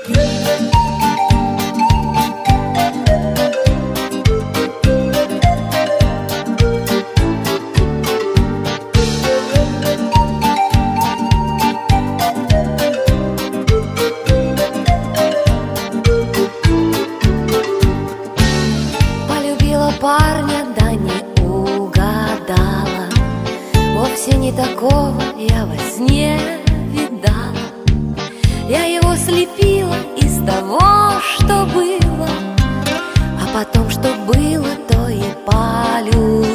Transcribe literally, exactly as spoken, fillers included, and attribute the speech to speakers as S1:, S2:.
S1: Парня, да не угадала, вовсе не такого я во сне видала. Я его слепила из того, что было, а потом, что было, то и полюбила.